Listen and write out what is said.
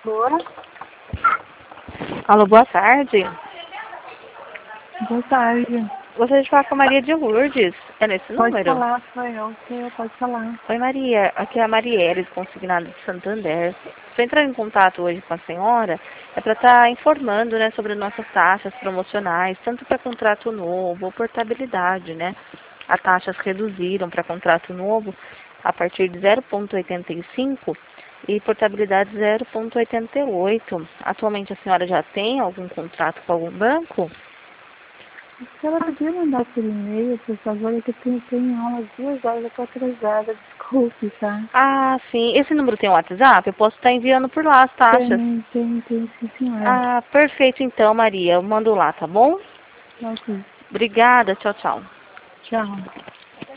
Boa. Alô, boa tarde. Boa tarde. Gostaria de falar com a Maria de Lourdes. É nesse Pode número? falar, foi eu, pode falar. Oi, Maria. Aqui é a Marielle, consignada de Santander. Estou entrando em contato hoje com a senhora. É para estar informando, né, sobre nossas taxas promocionais, tanto para contrato novo ou portabilidade, né? As taxas reduziram para contrato novo a partir de 0,85 e portabilidade 0,88. Atualmente a senhora já tem algum contrato com algum banco? Se ela podia mandar por e-mail, por favor, é que eu tenho aula 2 horas, eu tô atrasada, desculpe, tá? Ah, sim. Esse número tem um WhatsApp? Eu posso estar enviando por lá as taxas. Tem, sim, senhora. Ah, perfeito então, Maria. Eu mando lá, tá bom? Ok, Obrigada. Tchau, tchau. tchau.